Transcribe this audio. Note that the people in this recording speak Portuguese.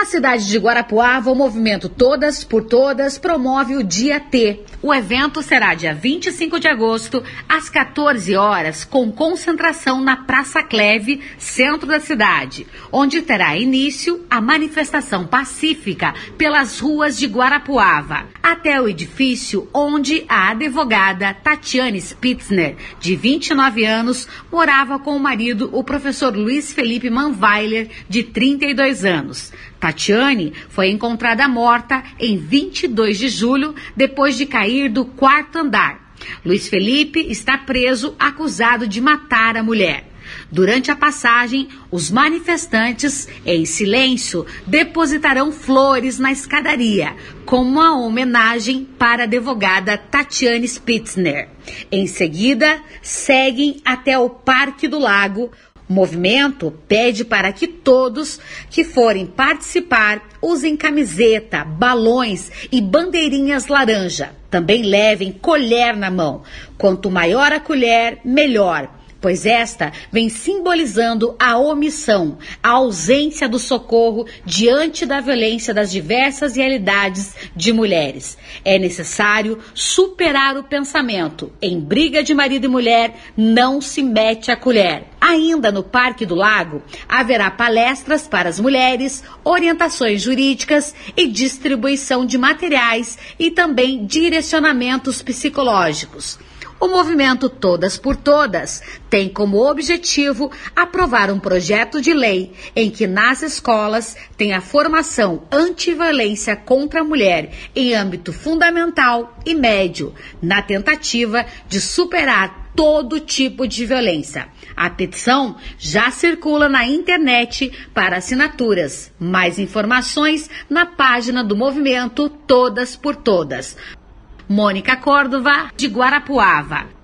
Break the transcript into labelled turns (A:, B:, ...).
A: Na cidade de Guarapuava, o movimento Todas por Todas promove o Dia T. O evento será dia 25 de agosto, às 14 horas, com concentração na Praça Cleve, centro da cidade, onde terá início a manifestação pacífica pelas ruas de Guarapuava, até o edifício onde a advogada Tatiane Spitzner, de 29 anos, morava com o marido, o professor Luiz Felipe Manweiler, de 32 anos. Tatiane foi encontrada morta em 22 de julho, depois de cair do 4º andar. Luiz Felipe está preso, acusado de matar a mulher. Durante a passagem, os manifestantes, em silêncio, depositarão flores na escadaria, como uma homenagem para a advogada Tatiane Spitzner. Em seguida, seguem até o Parque do Lago. O movimento pede para que todos que forem participar usem camiseta, balões e bandeirinhas laranja. Também levem colher na mão. Quanto maior a colher, melhor, pois esta vem simbolizando a omissão, a ausência do socorro diante da violência das diversas realidades de mulheres. É necessário superar o pensamento: em briga de marido e mulher, não se mete a colher. Ainda no Parque do Lago, haverá palestras para as mulheres, orientações jurídicas e distribuição de materiais e também direcionamentos psicológicos. O movimento Todas por Todas tem como objetivo aprovar um projeto de lei em que nas escolas tenha formação anti-violência contra a mulher em âmbito fundamental e médio, na tentativa de superar todo tipo de violência. A petição já circula na internet para assinaturas. Mais informações na página do movimento Todas por Todas. Mônica Córdova, de Guarapuava.